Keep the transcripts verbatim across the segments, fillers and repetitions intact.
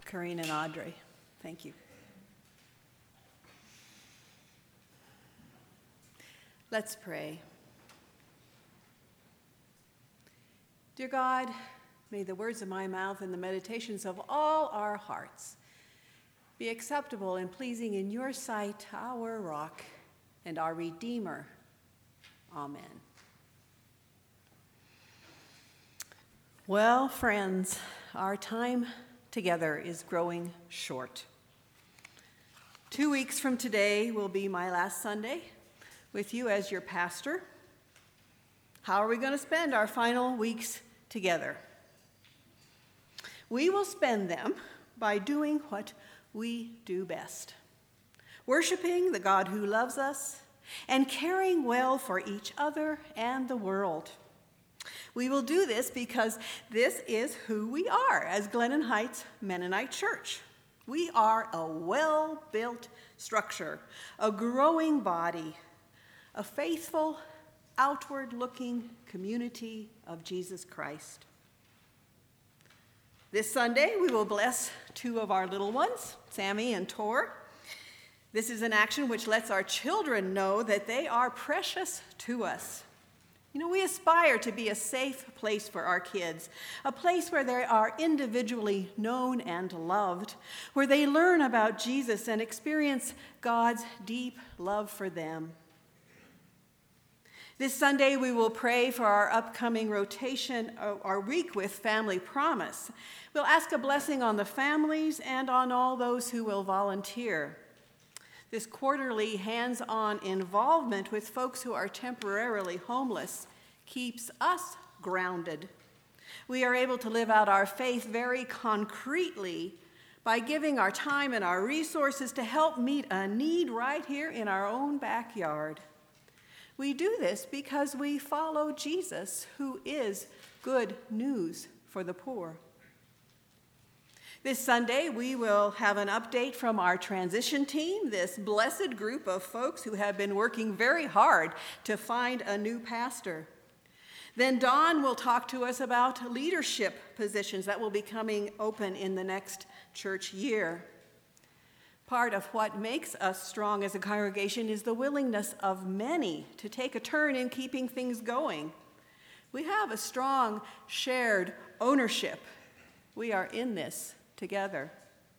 Corrine and Audrey. Thank you. Let's pray. Dear God, may the words of my mouth and the meditations of all our hearts be acceptable and pleasing in your sight, our rock and our Redeemer. Amen. Well, friends, our time together is growing short. Two weeks from today will be my last Sunday with you as your pastor. How are we going to spend our final weeks together? We will spend them by doing what we do best, worshiping the God who loves us and caring well for each other and the world. We will do this because this is who we are as Glennon Heights Mennonite Church. We are a well-built structure, a growing body, a faithful, outward-looking community of Jesus Christ. This Sunday, we will bless two of our little ones, Sammy and Tor. This is an action which lets our children know that they are precious to us. You know, we aspire to be a safe place for our kids, a place where they are individually known and loved, where they learn about Jesus and experience God's deep love for them. This Sunday, we will pray for our upcoming rotation, our week with Family Promise. We'll ask a blessing on the families and on all those who will volunteer. This quarterly hands-on involvement with folks who are temporarily homeless keeps us grounded. We are able to live out our faith very concretely by giving our time and our resources to help meet a need right here in our own backyard. We do this because we follow Jesus, who is good news for the poor. This Sunday, we will have an update from our transition team, this blessed group of folks who have been working very hard to find a new pastor. Then Dawn will talk to us about leadership positions that will be coming open in the next church year. Part of what makes us strong as a congregation is the willingness of many to take a turn in keeping things going. We have a strong shared ownership. We are in this together.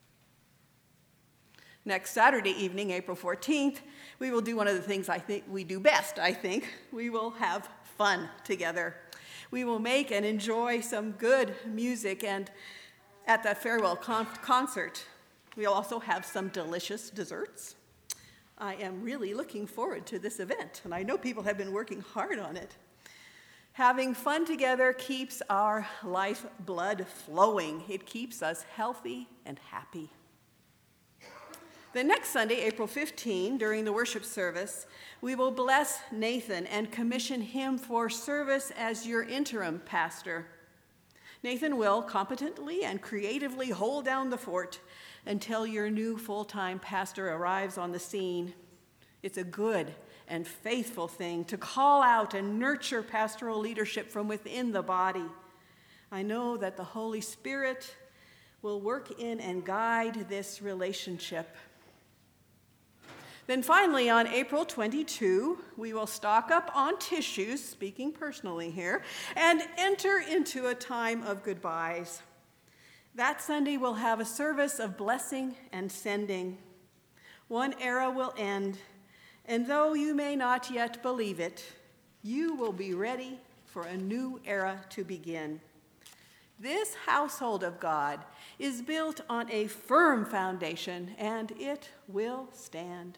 Next Saturday evening, April fourteenth, we will do one of the things I think we do best, I think. We will have fun together. We will make and enjoy some good music and at that farewell con- concert. We'll also have some delicious desserts. I am really looking forward to this event, and I know people have been working hard on it. Having fun together keeps our life blood flowing. It keeps us healthy and happy. The next Sunday, April fifteenth, during the worship service, we will bless Nathan and commission him for service as your interim pastor. Nathan will competently and creatively hold down the fort until your new full-time pastor arrives on the scene. It's a good and faithful thing to call out and nurture pastoral leadership from within the body. I know that the Holy Spirit will work in and guide this relationship. Then finally, on April twenty-second, we will stock up on tissues, speaking personally here, and enter into a time of goodbyes. That Sunday, we'll have a service of blessing and sending. One era will end, and though you may not yet believe it, you will be ready for a new era to begin. This household of God is built on a firm foundation, and it will stand.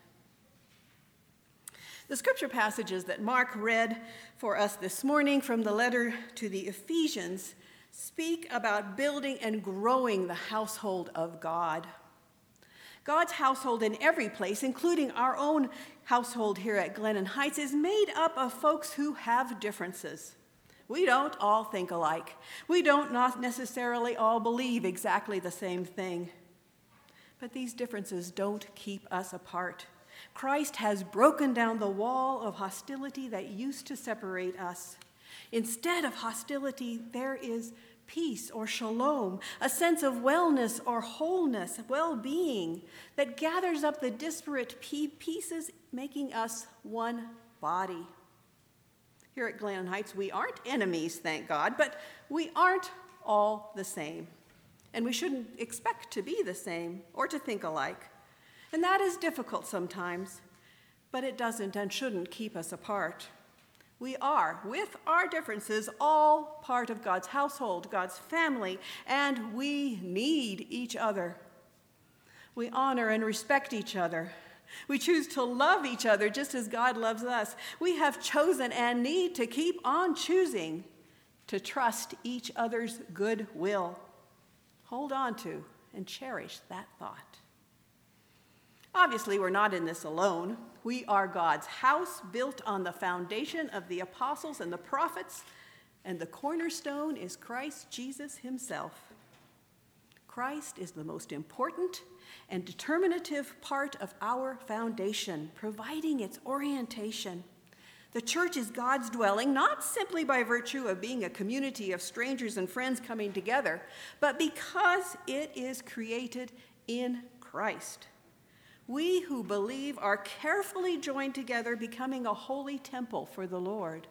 The scripture passages that Mark read for us this morning from the letter to the Ephesians speak about building and growing the household of God. God's household in every place, including our own household here at Glennon Heights, is made up of folks who have differences. We don't all think alike. We don't not necessarily all believe exactly the same thing. But these differences don't keep us apart. Christ has broken down the wall of hostility that used to separate us. Instead of hostility, there is peace or shalom, a sense of wellness or wholeness, well-being that gathers up the disparate pieces, making us one body. Here at Glennon Heights, we aren't enemies, thank God, but we aren't all the same. And we shouldn't expect to be the same or to think alike. And that is difficult sometimes, but it doesn't and shouldn't keep us apart. We are, with our differences, all part of God's household, God's family, and we need each other. We honor and respect each other. We choose to love each other just as God loves us. We have chosen and need to keep on choosing to trust each other's good will. Hold on to and cherish that thought. Obviously, we're not in this alone. We are God's house built on the foundation of the apostles and the prophets, and the cornerstone is Christ Jesus himself. Christ is the most important and determinative part of our foundation, providing its orientation. The church is God's dwelling, not simply by virtue of being a community of strangers and friends coming together, but because it is created in Christ. We who believe are carefully joined together, becoming a holy temple for the Lord.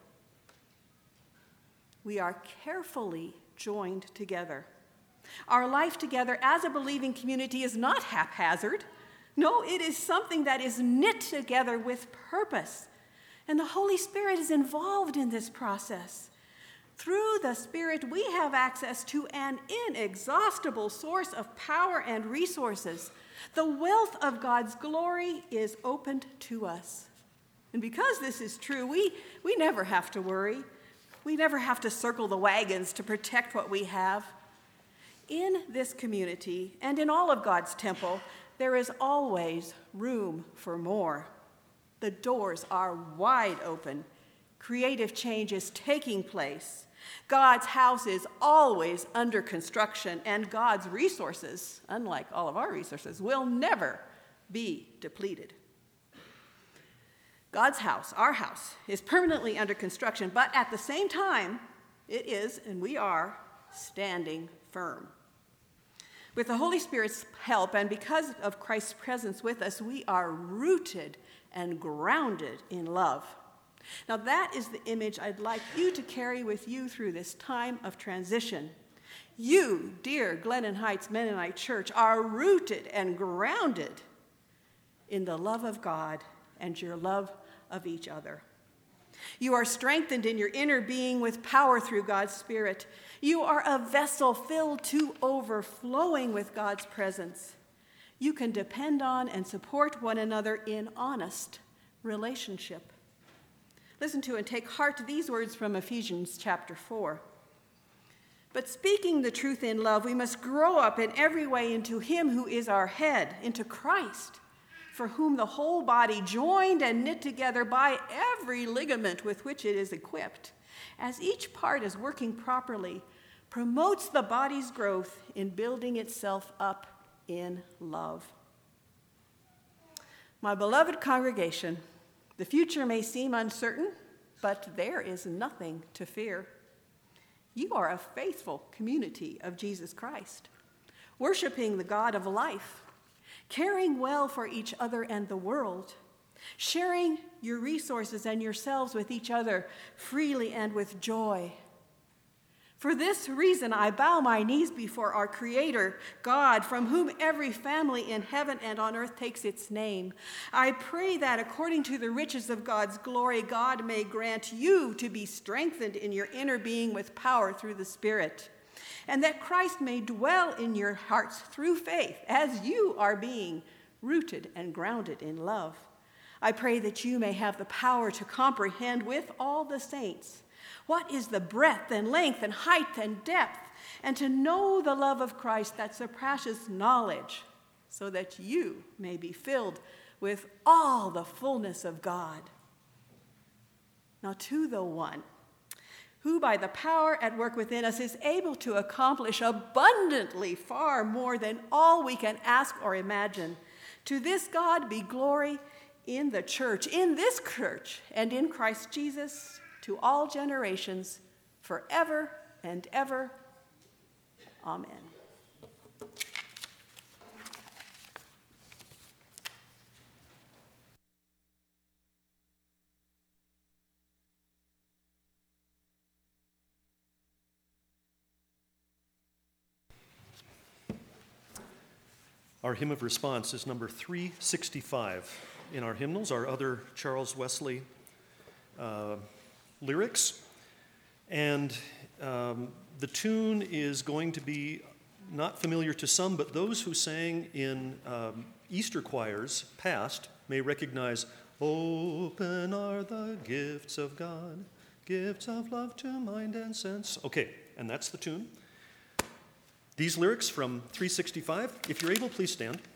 We are carefully joined together. Our life together as a believing community is not haphazard. No, it is something that is knit together with purpose. And the Holy Spirit is involved in this process. Through the Spirit, we have access to an inexhaustible source of power and resources. The wealth of God's glory is opened to us. And because this is true, we, we never have to worry. We never have to circle the wagons to protect what we have. In this community and in all of God's temple, there is always room for more. The doors are wide open. Creative change is taking place. God's house is always under construction, and God's resources, unlike all of our resources, will never be depleted. God's house, our house, is permanently under construction, but at the same time, it is, and we are, standing firm. With the Holy Spirit's help, and because of Christ's presence with us, we are rooted and grounded in love. Now, that is the image I'd like you to carry with you through this time of transition. You, dear Glennon Heights Mennonite Church, are rooted and grounded in the love of God and your love of each other. You are strengthened in your inner being with power through God's Spirit. You are a vessel filled to overflowing with God's presence. You can depend on and support one another in honest relationship. Listen to and take heart to these words from Ephesians chapter four. But speaking the truth in love, we must grow up in every way into him who is our head, into Christ, for whom the whole body, joined and knit together by every ligament with which it is equipped, as each part is working properly, promotes the body's growth in building itself up in love. My beloved congregation, the future may seem uncertain, but there is nothing to fear. You are a faithful community of Jesus Christ, worshiping the God of life, caring well for each other and the world, sharing your resources and yourselves with each other freely and with joy. For this reason, I bow my knees before our Creator, God, from whom every family in heaven and on earth takes its name. I pray that according to the riches of God's glory, God may grant you to be strengthened in your inner being with power through the Spirit, and that Christ may dwell in your hearts through faith as you are being rooted and grounded in love. I pray that you may have the power to comprehend with all the saints what is the breadth and length and height and depth, and to know the love of Christ that surpasses knowledge, so that you may be filled with all the fullness of God. Now to the one who by the power at work within us is able to accomplish abundantly far more than all we can ask or imagine, to this God be glory in the church, in this church, and in Christ Jesus, to all generations, forever and ever. Amen. Our hymn of response is number three sixty-five in our hymnals, our other Charles Wesley uh, lyrics. And um, the tune is going to be not familiar to some, but those who sang in um, Easter choirs past may recognize, "Open are the gifts of God, gifts of love to mind and sense." Okay, and that's the tune. These lyrics from three sixty-five, if you're able, please stand.